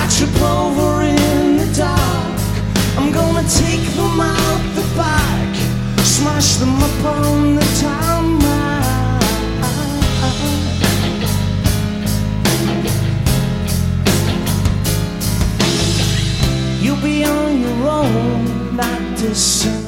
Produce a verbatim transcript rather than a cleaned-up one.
trip over in the dark. I'm gonna take them out the back, smash them up on the tarmac. You'll be on your own that December.